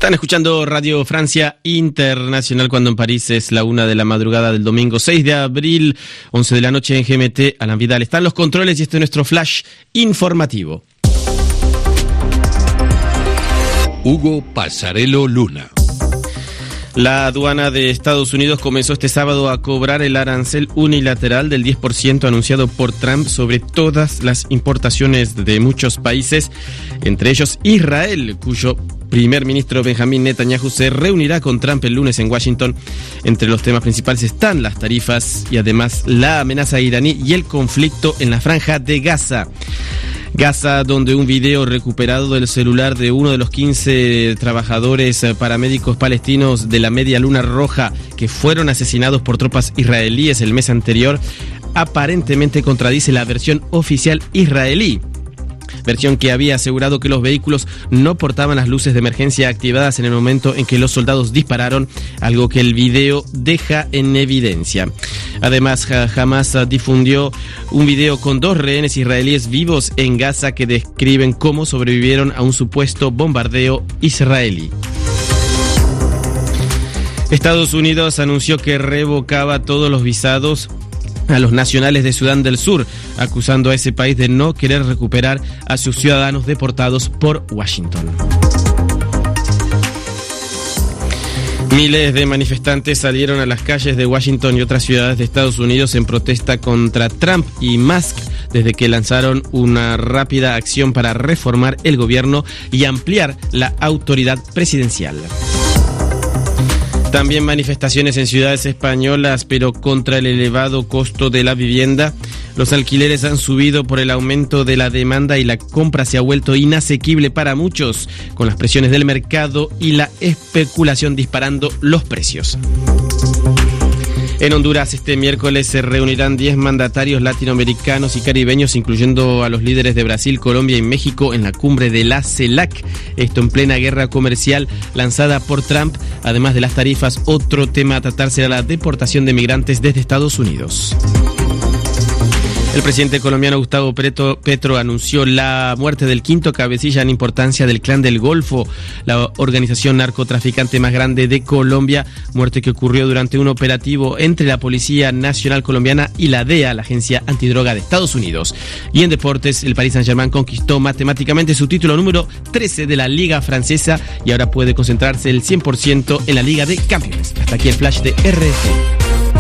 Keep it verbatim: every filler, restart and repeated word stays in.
Están escuchando Radio Francia Internacional cuando en París es la una de la madrugada del domingo seis de abril, once de la noche en G M T. Alan Vidal está en los controles y este es nuestro flash informativo. Hugo Passarello Luna. La aduana de Estados Unidos comenzó este sábado a cobrar el arancel unilateral del diez por ciento anunciado por Trump sobre todas las importaciones de muchos países, entre ellos Israel, cuyo primer ministro Benjamín Netanyahu se reunirá con Trump el lunes en Washington. Entre los temas principales están las tarifas y además la amenaza iraní y el conflicto en la franja de Gaza. Gaza, donde un video recuperado del celular de uno de los quince trabajadores paramédicos palestinos de la Media Luna Roja que fueron asesinados por tropas israelíes el mes anterior, aparentemente contradice la versión oficial israelí. Versión que había asegurado que los vehículos no portaban las luces de emergencia activadas en el momento en que los soldados dispararon, algo que el video deja en evidencia. Además, Hamas difundió un video con dos rehenes israelíes vivos en Gaza que describen cómo sobrevivieron a un supuesto bombardeo israelí. Estados Unidos anunció que revocaba todos los visados a los nacionales de Sudán del Sur, acusando a ese país de no querer recuperar a sus ciudadanos deportados por Washington. Miles de manifestantes salieron a las calles de Washington y otras ciudades de Estados Unidos en protesta contra Trump y Musk desde que lanzaron una rápida acción para reformar el gobierno y ampliar la autoridad presidencial. También manifestaciones en ciudades españolas, pero contra el elevado costo de la vivienda. Los alquileres han subido por el aumento de la demanda y la compra se ha vuelto inasequible para muchos, con las presiones del mercado y la especulación disparando los precios. En Honduras este miércoles se reunirán diez mandatarios latinoamericanos y caribeños, incluyendo a los líderes de Brasil, Colombia y México, en la cumbre de la CELAC. Esto en plena guerra comercial lanzada por Trump. Además de las tarifas, otro tema a tratar será la deportación de migrantes desde Estados Unidos. El presidente colombiano Gustavo Petro anunció la muerte del quinto cabecilla en importancia del Clan del Golfo, la organización narcotraficante más grande de Colombia, muerte que ocurrió durante un operativo entre la Policía Nacional Colombiana y la D E A, la agencia antidroga de Estados Unidos. Y en deportes, el Paris Saint-Germain conquistó matemáticamente su título número trece de la Liga Francesa y ahora puede concentrarse el cien por ciento en la Liga de Campeones. Hasta aquí el flash de R F.